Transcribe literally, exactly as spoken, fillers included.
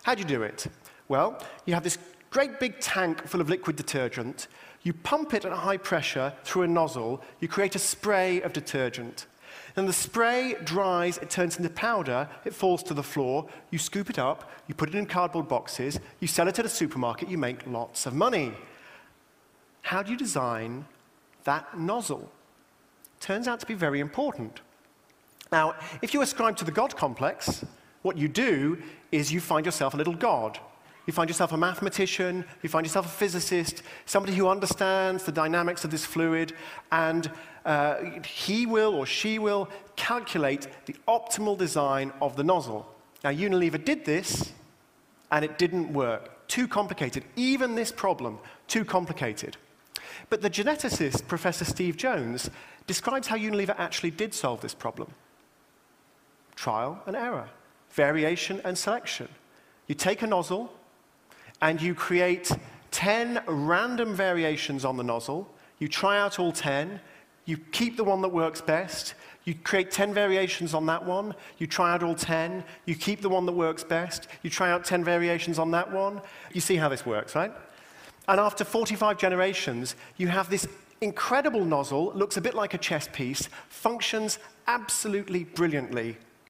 How do you do it? Well, you have this great big tank full of liquid detergent. You pump it at high pressure through a nozzle. You create a spray of detergent. Then the spray dries, it turns into powder, it falls to the floor, you scoop it up, you put it in cardboard boxes, you sell it at a supermarket, you make lots of money. How do you design that nozzle? Turns out to be very important. Now, if you ascribe to the God complex, what you do is you find yourself a little god. You find yourself a mathematician, you find yourself a physicist, somebody who understands the dynamics of this fluid, and uh, he will or she will calculate the optimal design of the nozzle. Now, Unilever did this, and it didn't work. Too complicated. Even this problem, too complicated. But the geneticist, Professor Steve Jones, describes how Unilever actually did solve this problem. Trial and error, variation and selection. You take a nozzle, and you create ten random variations on the nozzle. You try out all ten. You keep the one that works best. You create ten variations on that one. You try out all ten. You keep the one that works best. You try out ten variations on that one. You see how this works, right? And after forty-five generations, you have this incredible nozzle, looks a bit like a chess piece, functions absolutely brilliantly.